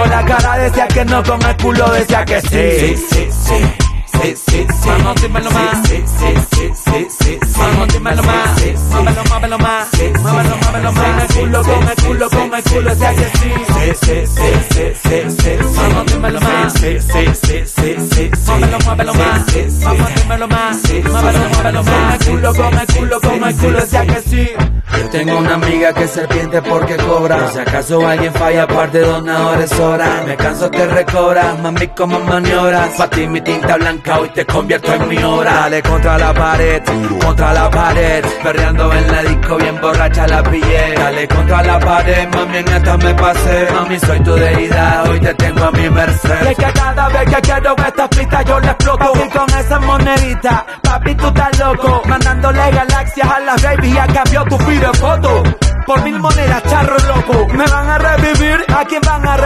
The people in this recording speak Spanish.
Con la cara decía que no, con el culo decía que sí. Vamos, dímelo más. Vamos, dímelo más. Muévelo más. Muévelo más. Con el culo decía que sí. Vamos, dímelo más. Muévelo más. Vamos, dímelo más. Muévelo más. Con el culo decía que sí. Yo tengo una amiga que es serpiente porque cobra. Por si acaso alguien falla, par de donadores sobra. Me canso, te recobras, mami, como maniobras. Pa' ti mi tinta blanca, hoy te convierto en mi obra. Dale contra la pared, perreando en la disco, bien borracha la pillé. Dale contra la pared, mami, en esta me pasé. Mami, soy tu deidad, hoy te tengo a mi merced. Y es que cada vez que quiero esta pista yo la exploto. Y con esa monedita, papi, tú estás loco. Mandándole galaxias a las baby, ya cambió tu feed de foto. Por 1000 monedas, charro loco. Me van a revivir, ¿a quién van a revivir?